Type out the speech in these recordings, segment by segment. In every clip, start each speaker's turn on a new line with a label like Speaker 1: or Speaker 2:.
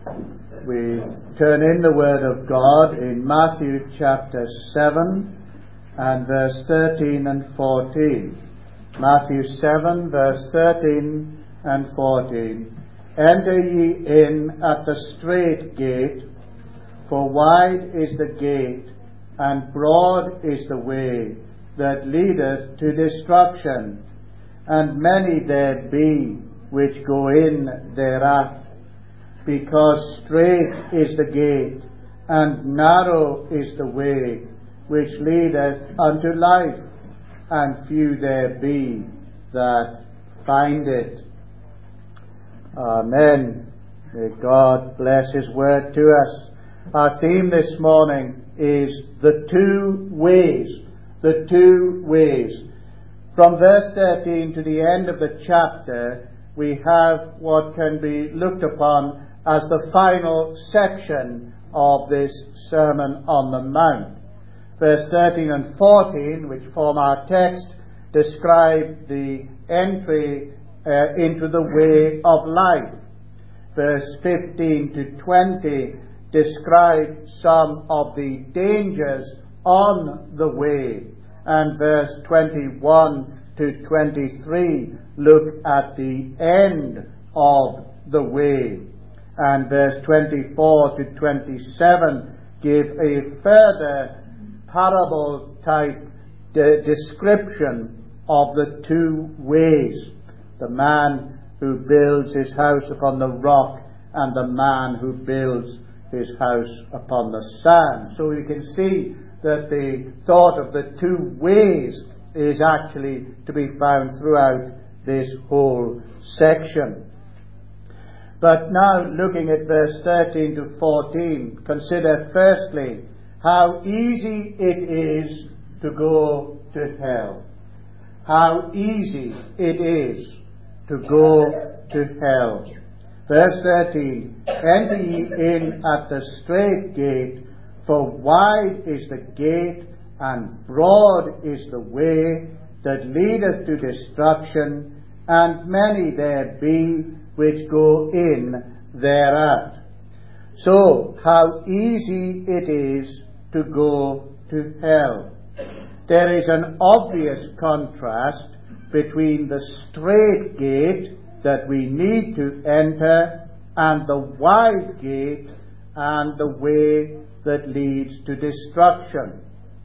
Speaker 1: We turn in the Word of God in Matthew chapter 7 and verse 13 and 14. Matthew 7 verse 13 and 14. Enter ye in at the strait gate, for wide is the gate, and broad is the way that leadeth to destruction, and many there be which go in thereat. Because strait is the gate, and narrow is the way which leadeth unto life, and few there be that find it. Amen. May God bless His word to us. Our theme this morning is the two ways. The two ways. From verse 13 to the end of the chapter, we have what can be looked upon as the final section of this Sermon on the Mount. Verse 13 and 14, which form our text, describe the entry into the way of life. Verse 15 to 20 describe some of the dangers on the way. And verse 21 to 23 look at the end of the way. And verse 24 to 27 give a further parable type description of the two ways. The man who builds his house upon the rock and the man who builds his house upon the sand. So you can see that the thought of the two ways is actually to be found throughout this whole section. But now, looking at verse 13 to 14, consider firstly how easy it is to go to hell. How easy it is to go to hell. Verse 13, enter ye in at the strait gate, for wide is the gate, and broad is the way that leadeth to destruction, and many there be which go in thereat. So, how easy it is to go to hell. There is an obvious contrast between the strait gate that we need to enter and the wide gate and the way that leads to destruction.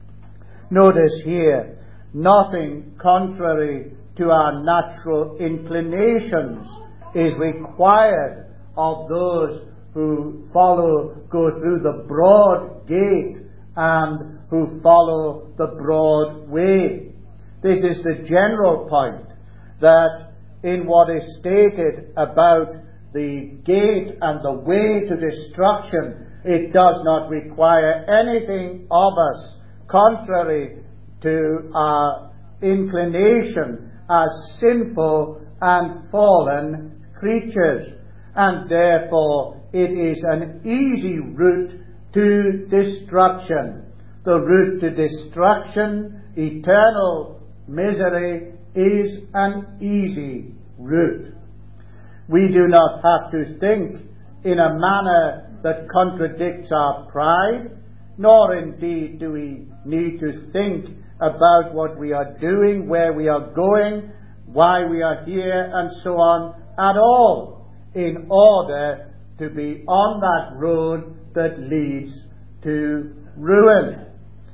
Speaker 1: Notice here, nothing contrary to our natural inclinations is required of those who go through the broad gate and who follow the broad way. This is the general point, that in what is stated about the gate and the way to destruction, it does not require anything of us contrary to our inclination as sinful and fallen creatures, and therefore it is an easy route to destruction. The route to destruction, eternal misery, is an easy route. We do not have to think in a manner that contradicts our pride, nor indeed do we need to think about what we are doing, where we are going, why we are here, and so on at all, in order to be on that road that leads to ruin.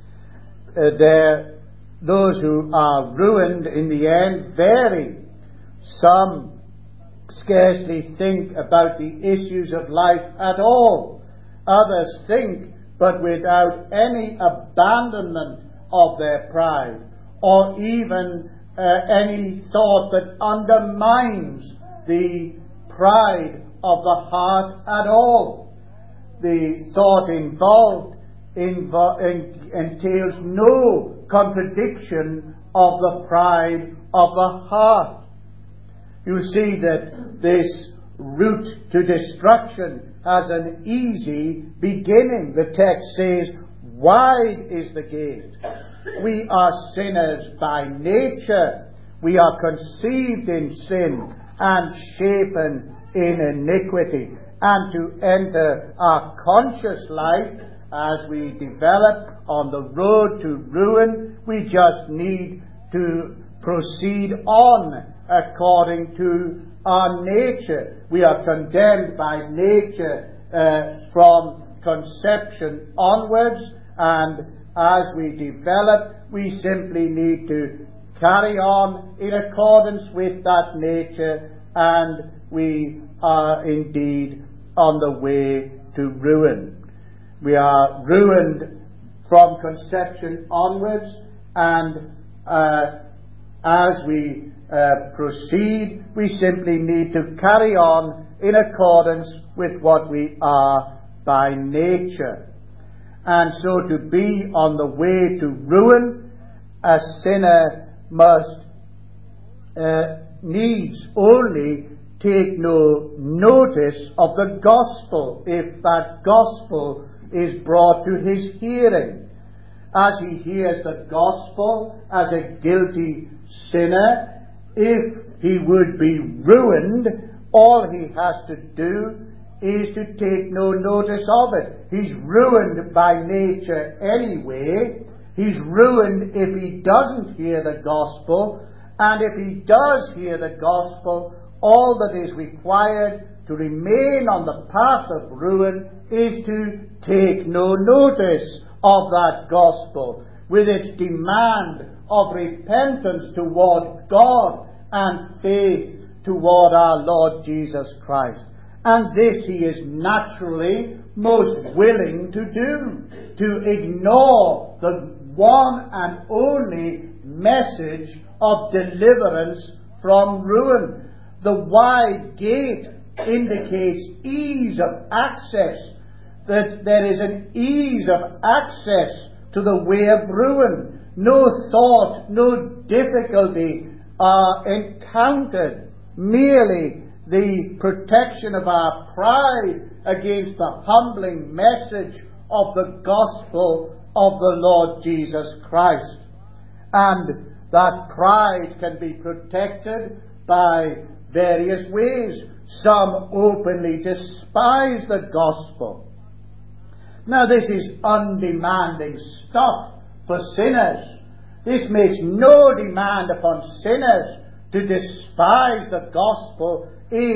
Speaker 1: Those who are ruined in the end vary. Some scarcely think about the issues of life at all. Others think, but without any abandonment of their pride, or even any thought that undermines the pride of the heart at all. The thought involved entails no contradiction of the pride of the heart. You see that this route to destruction has an easy beginning. The text says, wide is the gate. We are sinners by nature. We are conceived in sin and shapen in iniquity. and to enter our conscious life as we develop on the road to ruin. We just need to proceed on according to our nature. We are condemned by nature from conception onwards, and as we develop, we simply need to carry on in accordance with that nature, and we are indeed on the way to ruin. We are ruined from conception onwards, and as we proceed, we simply need to carry on in accordance with what we are by nature. And so to be on the way to ruin, a sinner must needs only take no notice of the gospel if that gospel is brought to his hearing. As he hears the gospel as a guilty sinner, if he would be ruined, all he has to do is to take no notice of it. He's ruined by nature anyway. He's ruined if he doesn't hear the gospel, and if he does hear the gospel, all that is required to remain on the path of ruin is to take no notice of that gospel, with its demand of repentance toward God and faith toward our Lord Jesus Christ. And this he is naturally most willing to do, to ignore the one and only message of deliverance from ruin. The wide gate indicates ease of access, that there is an ease of access to the way of ruin. No thought, no difficulty are encountered. Merely the protection of our pride against the humbling message of the gospel of the Lord Jesus Christ. And that pride can be protected by various ways. Some openly despise the gospel. Now, this is undemanding stuff for sinners. This makes no demand upon sinners. To despise the gospel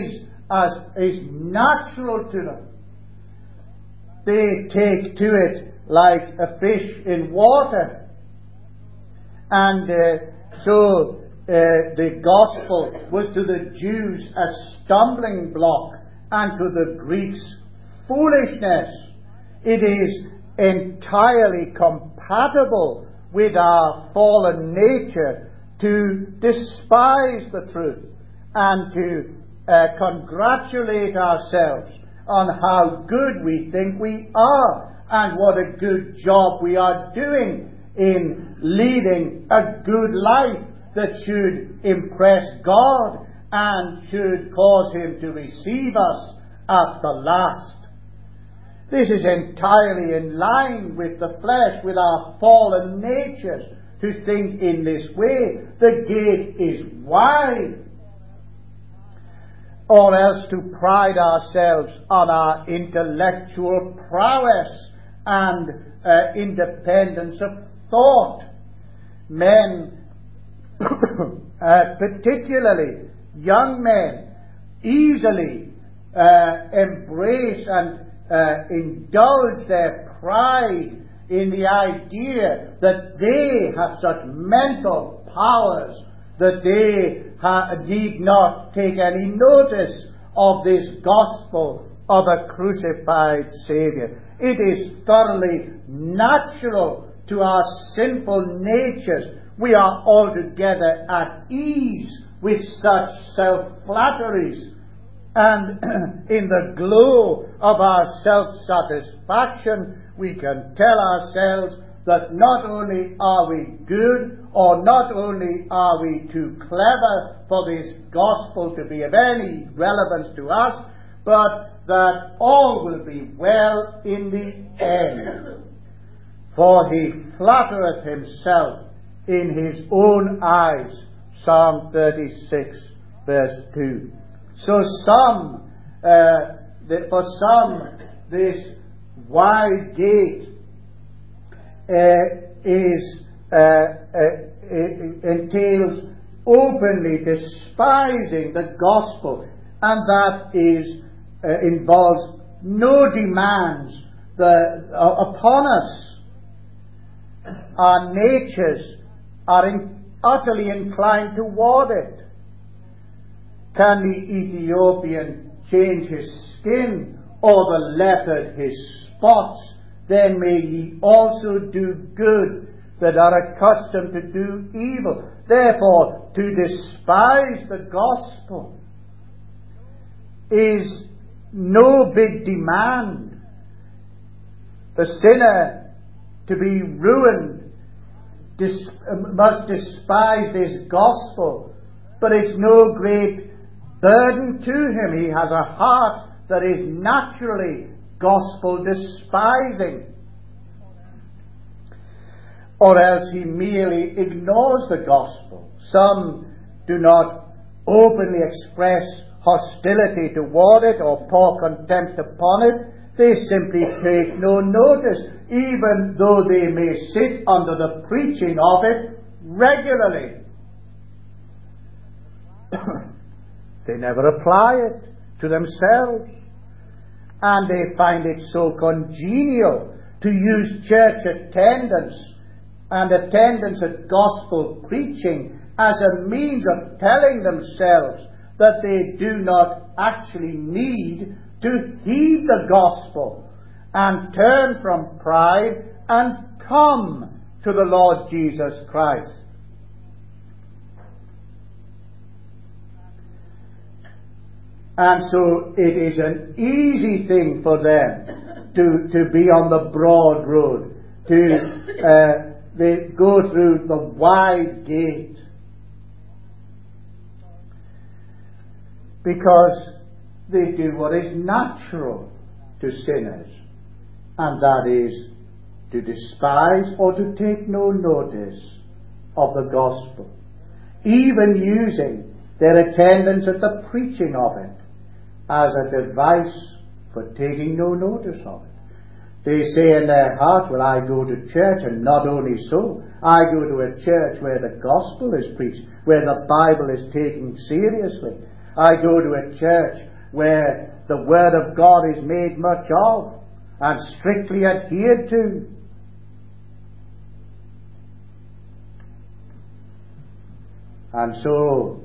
Speaker 1: is natural to them. They take to it like a fish in water. And so the gospel was to the Jews a stumbling block, and to the Greeks foolishness. It is entirely compatible with our fallen nature to despise the truth and to congratulate ourselves on how good we think we are and what a good job we are doing in leading a good life that should impress God and should cause him to receive us at the last. This is entirely in line with the flesh, with our fallen natures, to think in this way. The gate is wide. Or else to pride ourselves on our intellectual prowess and independence of thought. Men, particularly young men, easily embrace and indulge their pride in the idea that they have such mental powers that they need not take any notice of this gospel of a crucified Saviour. It is thoroughly natural to our sinful natures. We are altogether at ease with such self-flatteries, and in the glow of our self-satisfaction, we can tell ourselves that not only are we good, or not only are we too clever for this gospel to be of any relevance to us, but that all will be well in the end. For he flattereth himself in his own eyes. Psalm 36, verse 2. So some for some, this wide gate entails openly despising the gospel, and that involves no demands upon us. Our natures are utterly inclined toward it. Can the Ethiopian change his skin, or the leopard his spots? Then may ye also do good that are accustomed to do evil. Therefore, to despise the gospel is no big demand. The sinner, to be ruined, must despise this gospel, but it's no great burden to him. He has a heart that is naturally gospel despising. Or else he merely ignores the gospel. Some do not openly express hostility toward it or pour contempt upon it. They simply take no notice, even though they may sit under the preaching of it regularly. They never apply it to themselves. And they find it so congenial to use church attendance and attendance at gospel preaching as a means of telling themselves that they do not actually need to heed the gospel and turn from pride and come to the Lord Jesus Christ. And so it is an easy thing for them to be on the broad road, they go through the wide gate, because they do what is natural to sinners, and that is to despise or to take no notice of the gospel, even using their attendance at the preaching of it as a device for taking no notice of it. They say in their heart, well, I go to church, and not only so, I go to a church where the gospel is preached, where the Bible is taken seriously. I go to a church where the Word of God is made much of and strictly adhered to. And so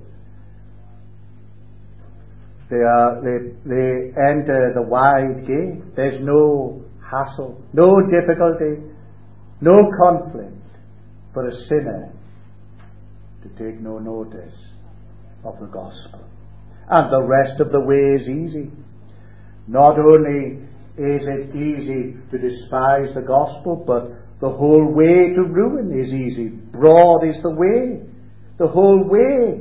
Speaker 1: they enter the wide gate. There's no hassle, no difficulty, no conflict for a sinner to take no notice of the gospel. And the rest of the way is easy. Not only is it easy to despise the gospel, but the whole way to ruin is easy. Broad is the way. The whole way.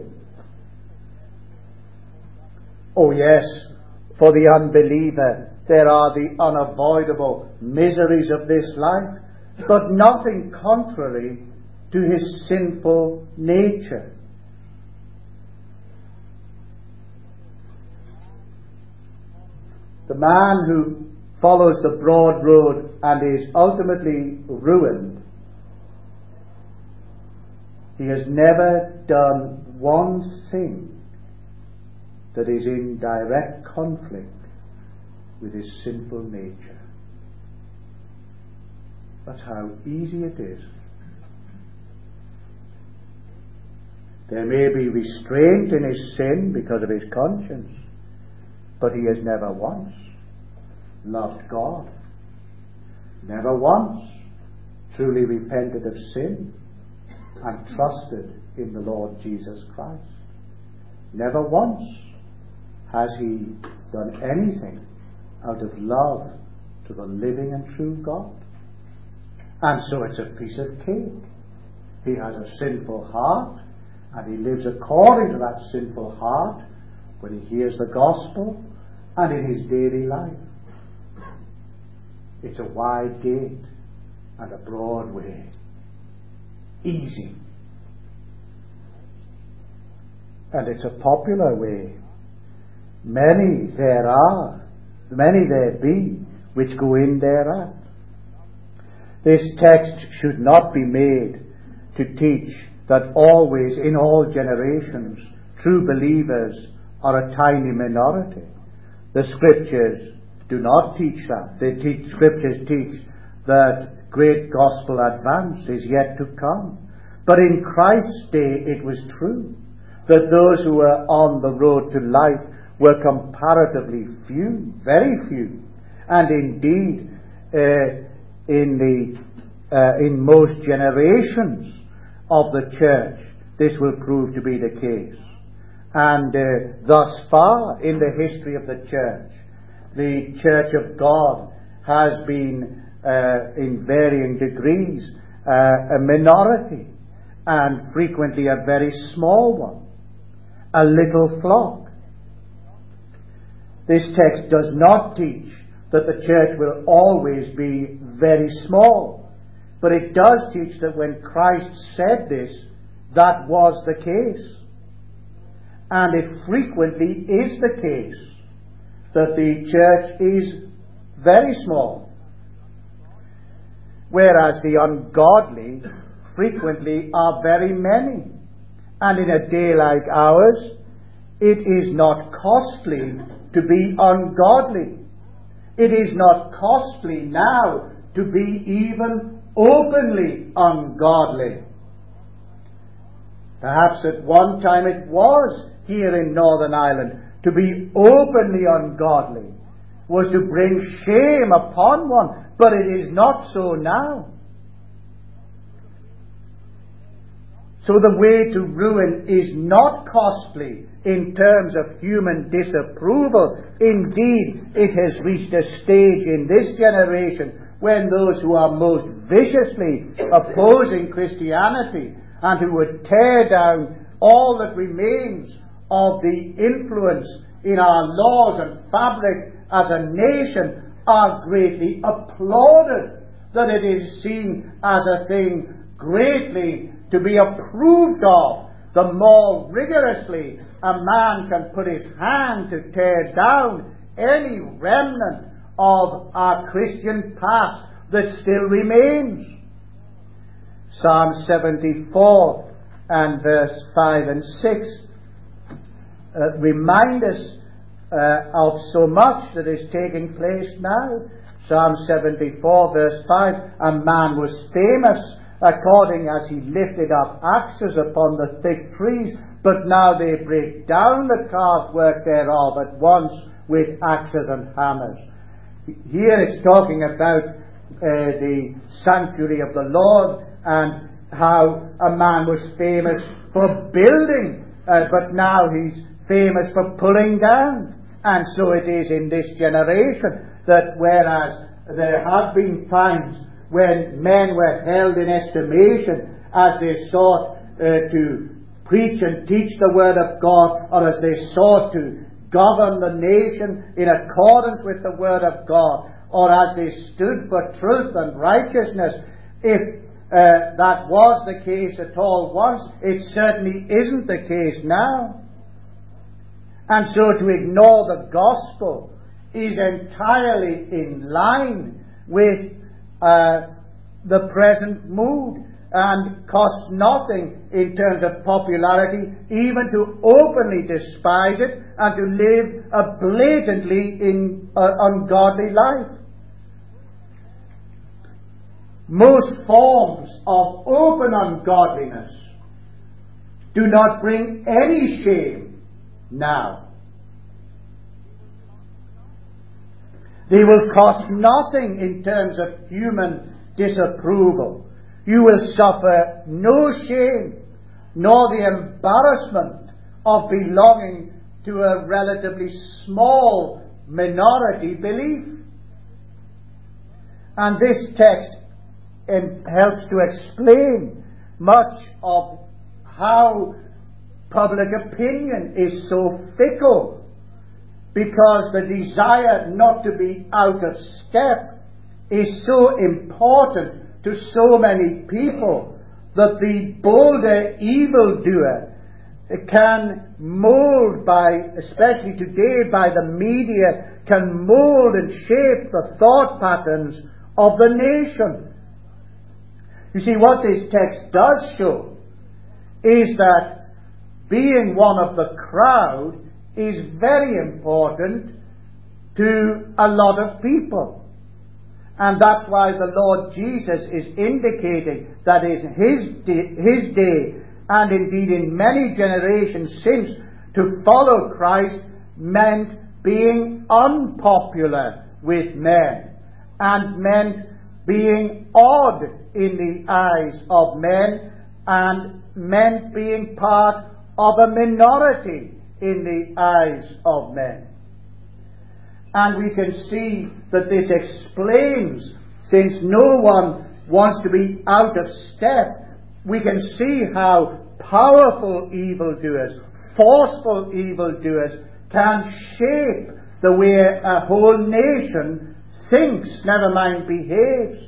Speaker 1: Oh yes, for the unbeliever there are the unavoidable miseries of this life, but nothing contrary to his sinful nature. The man who follows the broad road and is ultimately ruined, he has never done one thing that is in direct conflict with his sinful nature. That's how easy it is. There may be restraint in his sin because of his conscience, but he has never once loved God, never once truly repented of sin and trusted in the Lord Jesus Christ. Never once has he done anything out of love to the living and true God. And so it's a piece of cake. He has a sinful heart, and he lives according to that sinful heart when he hears the gospel and in his daily life. It's a wide gate and a broad way. Easy. And it's a popular way. Many there are many there be which go in thereat. This text should not be made to teach that always, in all generations, true believers are a tiny minority. The Scriptures do not teach that. Scriptures teach that great gospel advance is yet to come. But in Christ's day it was true that those who were on the road to life were comparatively few, very few. And indeed, in most generations of the church, this will prove to be the case. And thus far in the history of the Church of God has been, in varying degrees, a minority, and frequently a very small one, a little flock. This text does not teach that the church will always be very small, but it does teach that when Christ said this, that was the case. And it frequently is the case that the church is very small, whereas the ungodly frequently are very many. And in a day like ours, it is not costly to be ungodly. It is not costly now to be even openly ungodly. Perhaps at one time it was here in Northern Ireland. To be openly ungodly was to bring shame upon one, but it is not so now. So the way to ruin is not costly in terms of human disapproval. Indeed, it has reached a stage in this generation when those who are most viciously opposing Christianity and who would tear down all that remains of the influence in our laws and fabric as a nation are greatly applauded, that it is seen as a thing greatly to be approved of, the more rigorously a man can put his hand to tear down any remnant of our Christian past that still remains. Psalm 74 and verse 5 and 6 remind us of so much that is taking place now. Psalm 74 verse 5, a man was famous according as he lifted up axes upon the thick trees, but now they break down the carved work thereof at once with axes and hammers. Here it's talking about the sanctuary of the Lord and how a man was famous for building, but now he's famous for pulling down. And so it is in this generation that whereas there have been times when men were held in estimation as they sought to preach and teach the Word of God, or as they sought to govern the nation in accordance with the Word of God, or as they stood for truth and righteousness, if that was the case at all once, it certainly isn't the case now. And so to ignore the gospel is entirely in line with the present mood, and costs nothing in terms of popularity, even to openly despise it and to live a blatantly ungodly life. Most forms of open ungodliness do not bring any shame now. They will cost nothing in terms of human disapproval. You will suffer no shame, nor the embarrassment of belonging to a relatively small minority belief. And this text helps to explain much of how public opinion is so fickle, because the desire not to be out of step is so important to so many people that the bolder evildoer can mold especially today by the media, can mold and shape the thought patterns of the nation. You see, what this text does show is that being one of the crowd is very important to a lot of people. And that's why the Lord Jesus is indicating that in his day, and indeed in many generations since, to follow Christ meant being unpopular with men, and meant being odd in the eyes of men, and meant being part of a minority in the eyes of men. And we can see that this explains, since no one wants to be out of step, we can see how powerful evildoers, forceful evildoers, can shape the way a whole nation thinks, never mind behaves.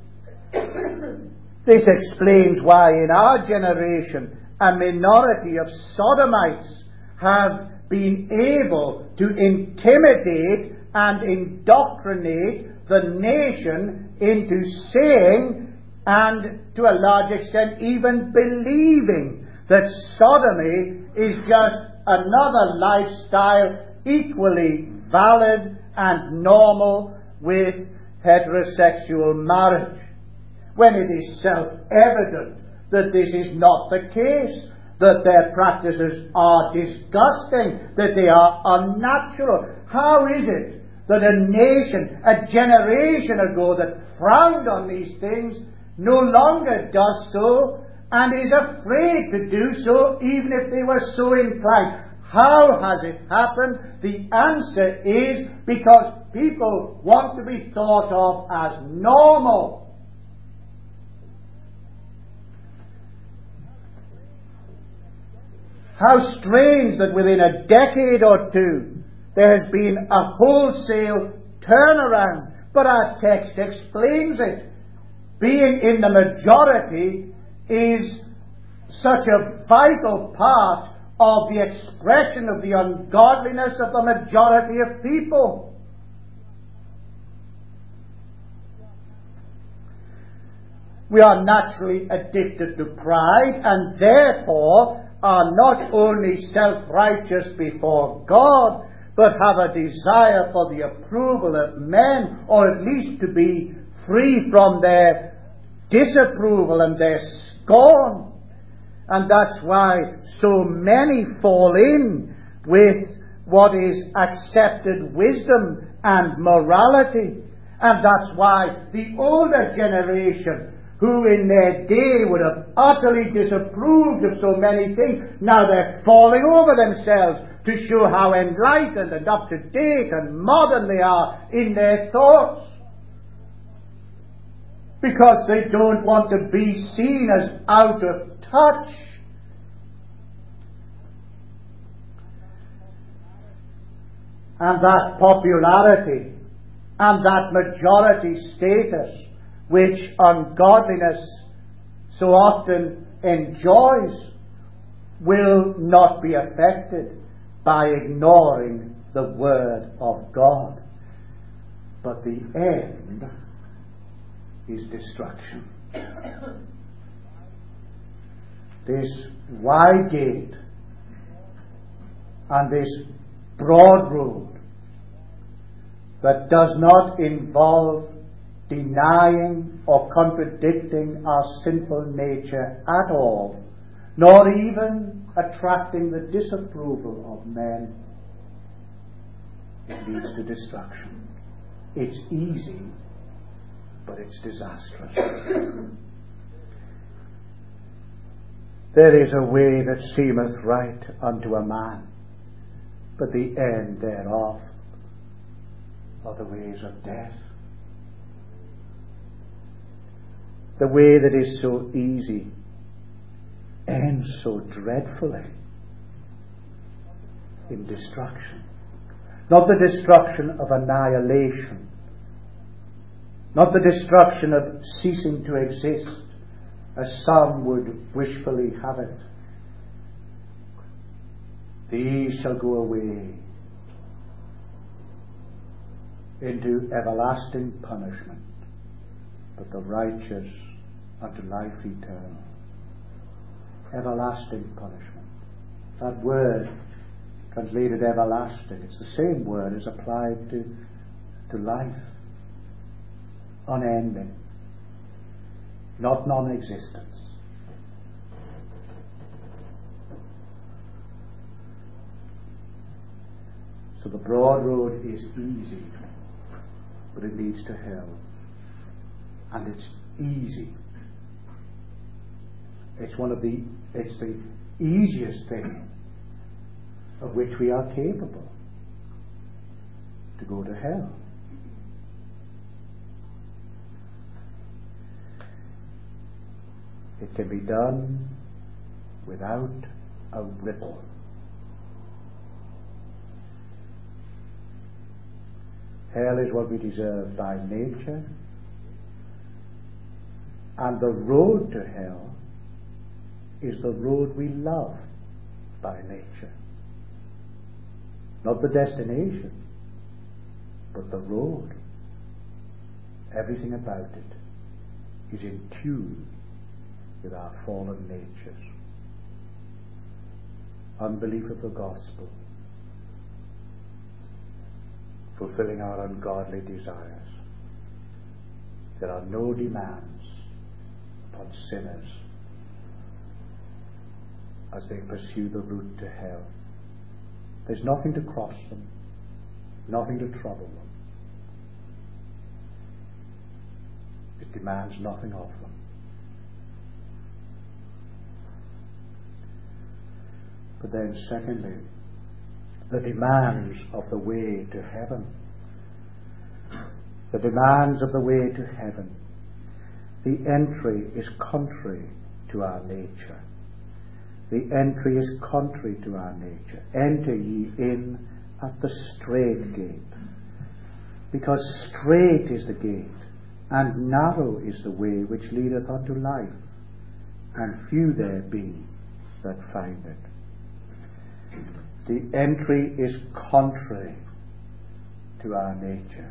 Speaker 1: This explains why in our generation a minority of sodomites have been able to intimidate and indoctrinate the nation into saying, and to a large extent even believing, that sodomy is just another lifestyle equally valid and normal with heterosexual marriage, when it is self-evident that this is not the case, that their practices are disgusting, that they are unnatural. How is it that a nation, a generation ago, that frowned on these things, no longer does so, and is afraid to do so, even if they were so inclined? How has it happened? The answer is because people want to be thought of as normal. How strange that within a decade or two there has been a wholesale turnaround. But our text explains it. Being in the majority is such a vital part of the expression of the ungodliness of the majority of people. We are naturally addicted to pride, and therefore are not only self-righteous before God, but have a desire for the approval of men, or at least to be free from their disapproval and their scorn. And that's why so many fall in with what is accepted wisdom and morality. And that's why the older generation, who in their day would have utterly disapproved of so many things, now they're falling over themselves to show how enlightened and up to date and modern they are in their thoughts. Because they don't want to be seen as out of touch. And that popularity and that majority status which ungodliness so often enjoys will not be affected by ignoring the Word of God. But the end is destruction. This wide gate and this broad road that does not involve denying or contradicting our sinful nature at all, nor even attracting the disapproval of men, it leads to destruction. It's easy, but it's disastrous. There is a way that seemeth right unto a man, but the end thereof are the ways of death. The way that is so easy ends so dreadfully in destruction. Not the destruction of annihilation, not the destruction of ceasing to exist, as some would wishfully have it, these shall go away into everlasting punishment, but the righteous unto life eternal. Everlasting punishment. That word translated everlasting, it's the same word as applied to life. Unending, not non-existence. So the broad road is easy, but it leads to hell. And it's easy. It's the easiest thing of which we are capable, to go to hell. It can be done without a ripple. Hell is what we deserve by nature, and the road to hell is the road we love by nature. Not the destination, but the road. Everything about it is in tune with our fallen natures. Unbelief of the gospel, fulfilling our ungodly desires. There are no demands upon sinners as they pursue the route to hell. There's nothing to cross them, nothing to trouble them. It demands nothing of them. But then secondly, the demands of the way to heaven. The demands of the way to heaven. The entry is contrary to our nature. The entry is contrary to our nature. Enter ye in at the strait gate. Because strait is the gate, and narrow is the way which leadeth unto life, and few there be that find it. The entry is contrary to our nature.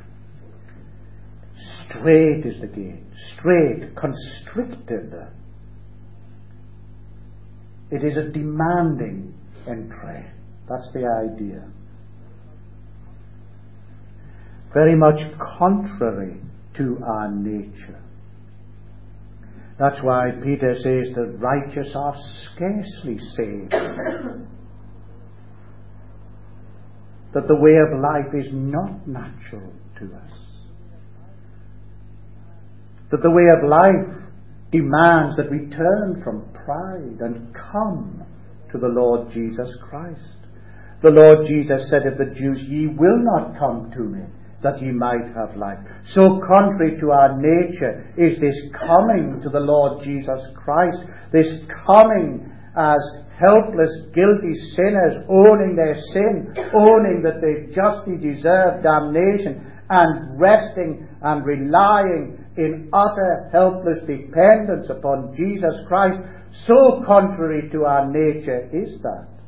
Speaker 1: Strait is the gate. Strait, constricted. It is a demanding entry. That's the idea. Very much contrary to our nature. That's why Peter says the righteous are scarcely saved. That the way of life is not natural to us. That the way of life demands that we turn from pride and come to the Lord Jesus Christ. The Lord Jesus said of the Jews, "Ye will not come to me, that ye might have life." So contrary to our nature is this coming to the Lord Jesus Christ, this coming as helpless, guilty sinners, owning their sin, owning that they justly deserve damnation, and resting and relying in utter helpless dependence upon Jesus Christ. So contrary to our nature is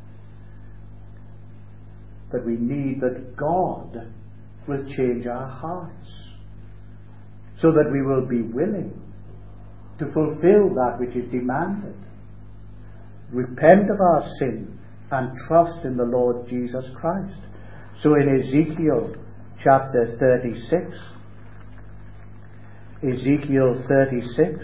Speaker 1: that we need that God will change our hearts, so that we will be willing to fulfill that which is demanded. Repent of our sin and trust in the Lord Jesus Christ. So in Ezekiel chapter 36, Ezekiel 36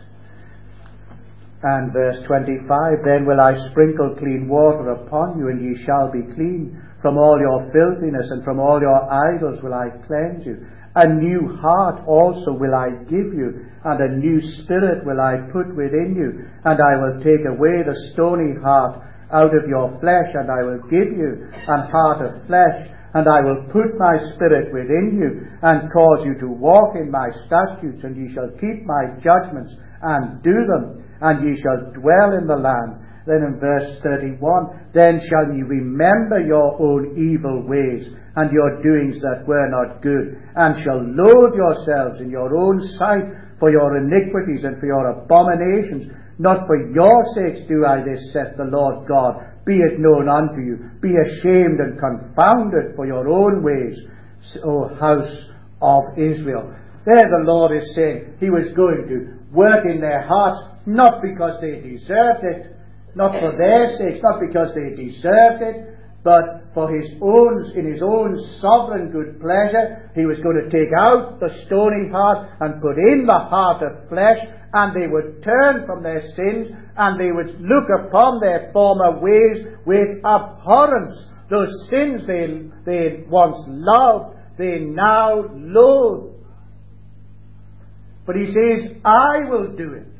Speaker 1: and verse 25, "Then will I sprinkle clean water upon you, and ye shall be clean. From all your filthiness and from all your idols will I cleanse you. A new heart also will I give you, and a new spirit will I put within you. And I will take away the stony heart out of your flesh, and I will give you an heart of flesh. And I will put my spirit within you, and cause you to walk in my statutes, and ye shall keep my judgments, and do them, and ye shall dwell in the land." Then in verse 31, "Then shall ye remember your own evil ways, and your doings that were not good, and shall loathe yourselves in your own sight for your iniquities and for your abominations. Not for your sakes do I this, saith the Lord God, be it known unto you. Be ashamed and confounded for your own ways, O house of Israel. There the Lord is saying He was going to work in their hearts, not because they deserved it, not for their sakes, not because they deserved it, but for His own, in His own sovereign good pleasure. He was going to take out the stony heart and put in the heart of flesh, and they would turn from their sins, and they would look upon their former ways with abhorrence. Those sins they once loved, they now loathe. But He says, I will do it.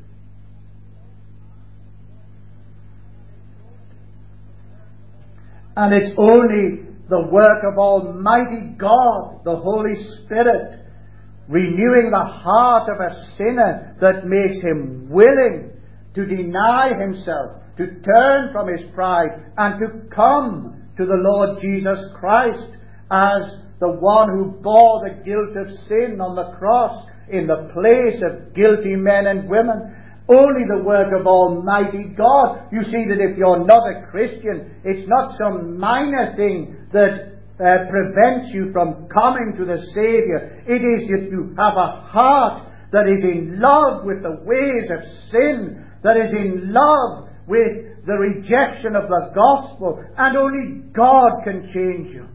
Speaker 1: And it's only the work of Almighty God, the Holy Spirit, renewing the heart of a sinner, that makes him willing to deny himself, to turn from his pride, and to come to the Lord Jesus Christ as the one who bore the guilt of sin on the cross in the place of guilty men and women. Only the work of Almighty God. You see that if you're not a Christian, it's not some minor thing that prevents you from coming to the Saviour. It is that you have a heart that is in love with the ways of sin, that is in love with the rejection of the gospel, and only God can change you.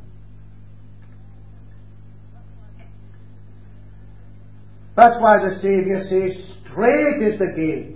Speaker 1: That's why the Saviour says, straight is the gate.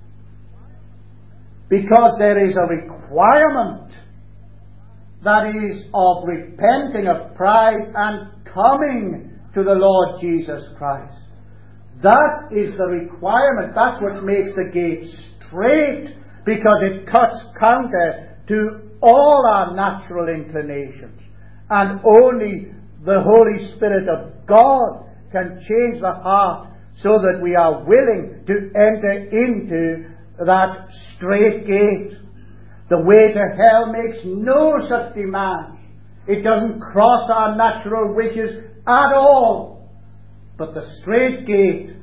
Speaker 1: Because there is a requirement, that is, of repenting of pride and coming to the Lord Jesus Christ. That is the requirement. That's what makes the gate straight, because it cuts counter to all our natural inclinations. And only the Holy Spirit of God can change the heart so that we are willing to enter into that straight gate. The way to hell makes no such demand. It doesn't cross our natural wishes at all. But the straight gate,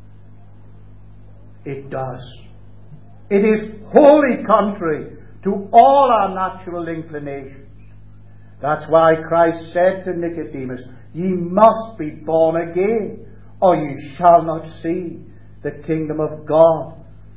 Speaker 1: it does. It is wholly contrary to all our natural inclinations. That's why Christ said to Nicodemus, ye must be born again, or you shall not see the kingdom of God.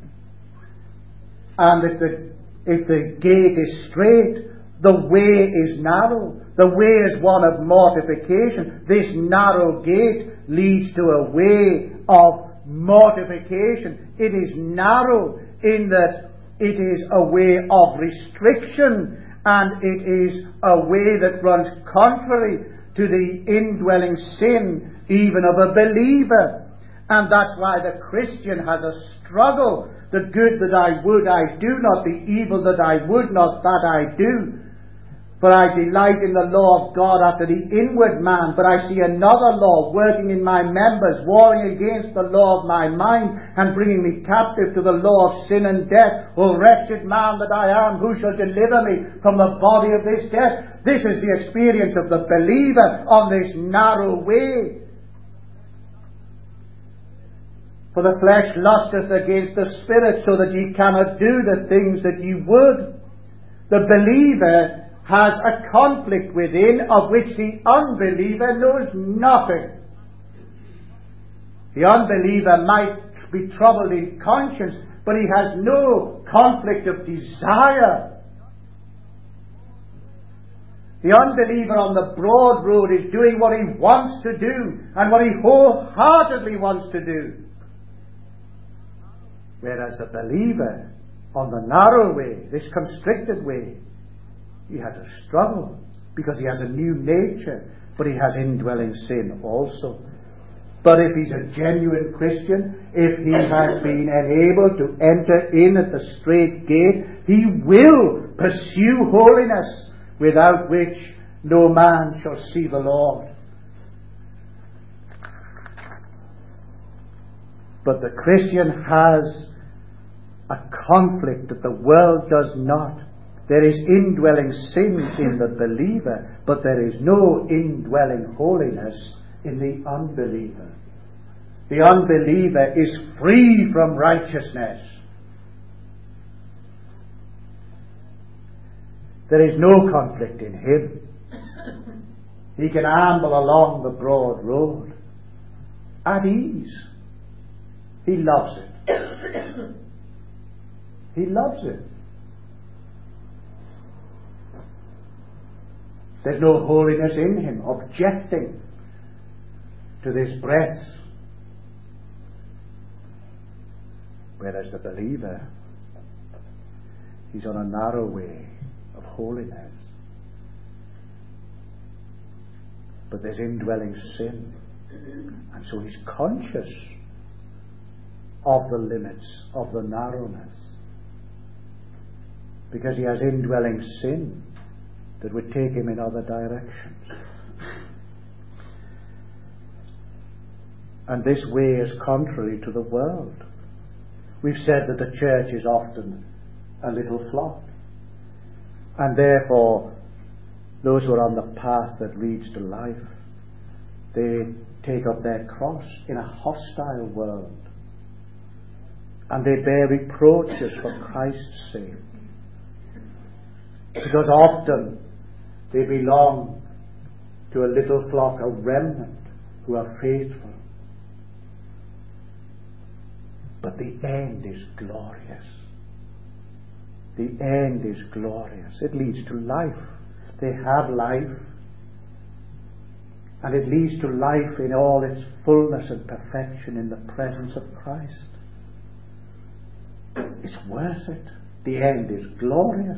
Speaker 1: And if the gate is straight, the way is narrow. The way is one of mortification. This narrow gate leads to a way of mortification. It is narrow in that it is a way of restriction, and it is a way that runs contrary to the indwelling sin even of a believer. And that's why the Christian has a struggle. The good that I would, I do not. The evil that I would not, that I do. For I delight in the law of God after the inward man, but I see another law working in my members, warring against the law of my mind, and bringing me captive to the law of sin and death. O wretched man that I am, who shall deliver me from the body of this death? This is the experience of the believer on this narrow way. For the flesh lusteth against the Spirit, so that ye cannot do the things that ye would. The believer has a conflict within, of which the unbeliever knows nothing. The unbeliever might be troubled in conscience, but he has no conflict of desire. The unbeliever on the broad road is doing what he wants to do, and what he wholeheartedly wants to do. Whereas the believer on the narrow way, this constricted way, he has a struggle, because he has a new nature, but he has indwelling sin also. But if he's a genuine Christian, if he has been enabled to enter in at the straight gate, he will pursue holiness, without which no man shall see the Lord. But the Christian has a conflict that the world does not. There is indwelling sin in the believer, but there is no indwelling holiness in the unbeliever. The unbeliever is free from righteousness. There is no conflict in him. He can amble along the broad road at ease. He loves it. He loves it. There's no holiness in him, objecting to this breadth. Whereas the believer, he's on a narrow way of holiness. But there's indwelling sin. And so he's conscious of the limits of the narrowness. Because he has indwelling sin that would take him in other directions. And this way is contrary to the world. We've said that the church is often a little flock. And therefore, those who are on the path that leads to life, they take up their cross in a hostile world. And they bear reproaches for Christ's sake. Because often they belong to a little flock, a remnant who are faithful. But the end is glorious. The end is glorious. It leads to life. They have life. And it leads to life in all its fullness and perfection in the presence of Christ. It's worth it. The end is glorious.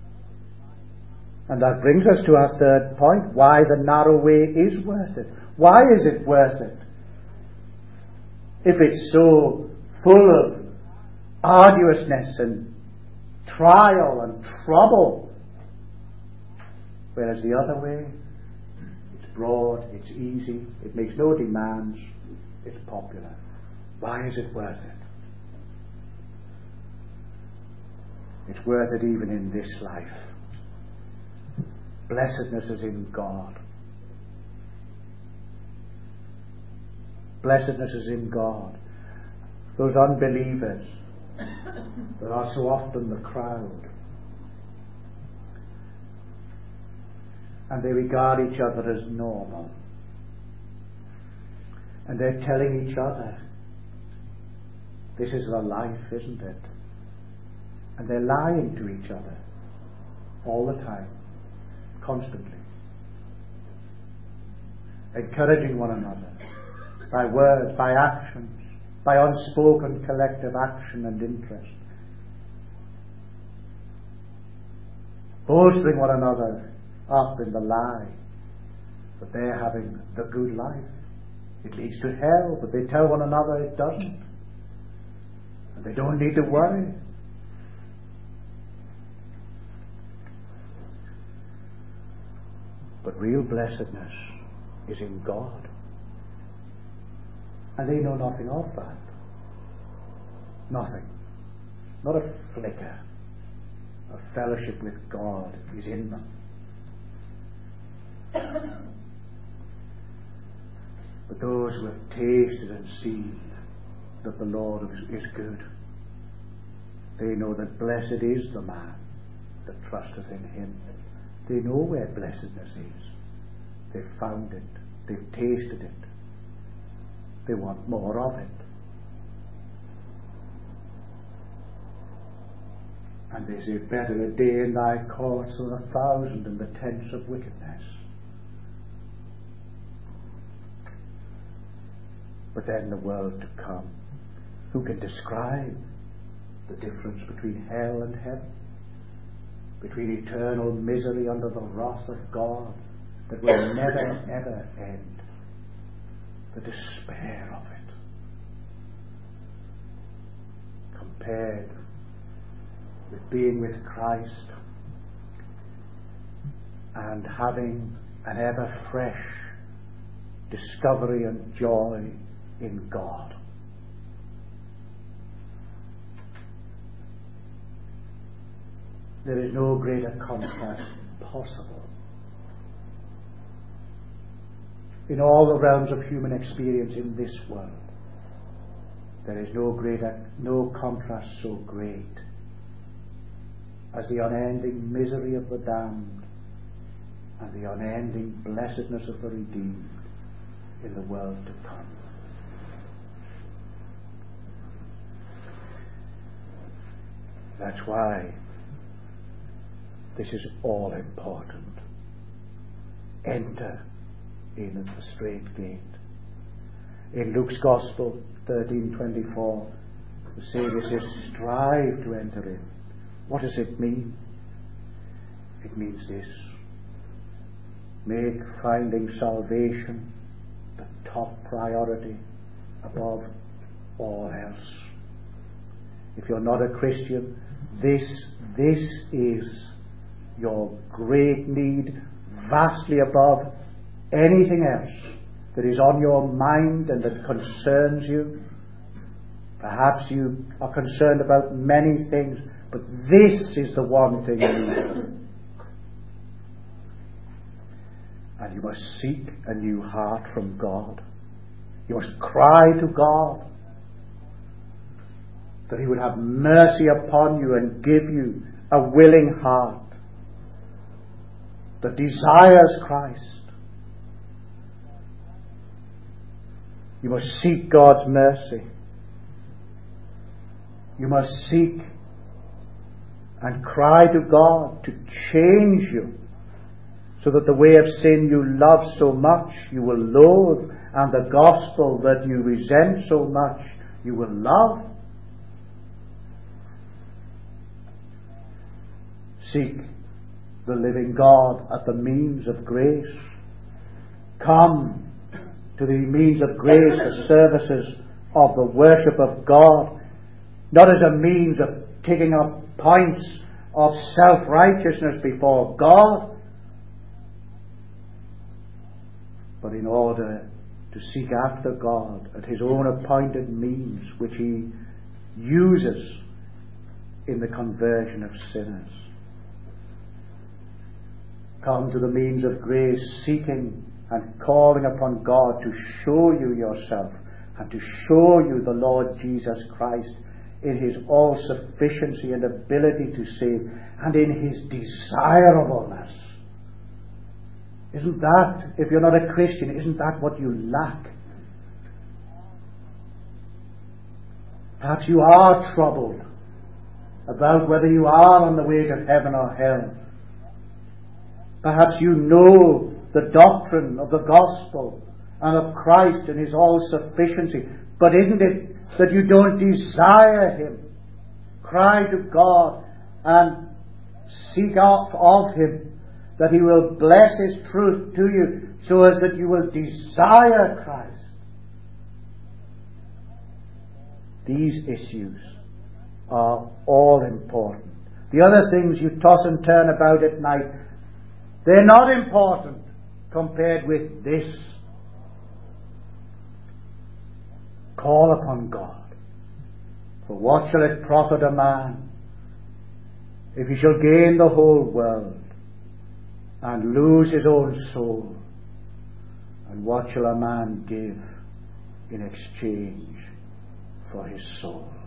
Speaker 1: And that brings us to our third point. Why the narrow way is worth it. Why is it worth it? If it's so full of arduousness and trial and trouble. Whereas the other way, it's broad, it's easy, it makes no demands, it's popular. Why is it worth it? It's worth it even in this life. Blessedness is in God. Blessedness is in God. Those unbelievers that are so often the crowd, and they regard each other as normal, and they're telling each other, this is the life, isn't it? And they're lying to each other all the time, constantly, encouraging one another by words, by actions, by unspoken collective action and interest, bolstering one another up in the lie that they're having the good life. It leads to hell, but they tell one another it doesn't, and they don't need to worry. But real blessedness is in God. And they know nothing of that. Nothing. Not a flicker of fellowship with God is in them. But those who have tasted and seen that the Lord is good, they know that blessed is the man that trusteth in him. They know where blessedness is. They've found it. They've tasted it. They want more of it. And they say, better a day in thy courts than 1,000 in the tents of wickedness. But then the world to come, who can describe the difference between hell and heaven? Between eternal misery under the wrath of God that will never ever end. The despair of it, compared with being with Christ and having an ever fresh discovery and joy in God. There is no greater contrast possible. In all the realms of human experience in this world, there is no contrast so great as the unending misery of the damned and the unending blessedness of the redeemed in the world to come. That's why this is all important. Enter in at the strait gate. In Luke's Gospel 13:24, the Saviour says, strive to enter in. What does it mean? It means this: make finding salvation the top priority above all else. If you're not a Christian, this is your great need, vastly above anything else that is on your mind and that concerns you. Perhaps you are concerned about many things, but this is the one thing you need. And you must seek a new heart from God. You must cry to God that He would have mercy upon you and give you a willing heart that desires Christ. You must seek God's mercy. You must seek and cry to God to change you, so that the way of sin you love so much you will loathe, and the gospel that you resent so much you will love. Seek the living God at the means of grace. Come to the means of grace, the services of the worship of God, not as a means of taking up points of self-righteousness before God, but in order to seek after God at His own appointed means, which He uses in the conversion of sinners. Come to the means of grace, seeking and calling upon God to show you yourself and to show you the Lord Jesus Christ in His all-sufficiency and ability to save, and in His desirableness. Isn't that, if you're not a Christian, isn't that what you lack? Perhaps you are troubled about whether you are on the way to heaven or hell. Perhaps you know the doctrine of the gospel and of Christ and His all-sufficiency, but isn't it that you don't desire Him? Cry to God and seek out of Him that He will bless His truth to you, so as that you will desire Christ. These issues are all important. The other things you toss and turn about at night, they're not important compared with this. Call upon God. For what shall it profit a man if he shall gain the whole world and lose his own soul? And what shall a man give in exchange for his soul?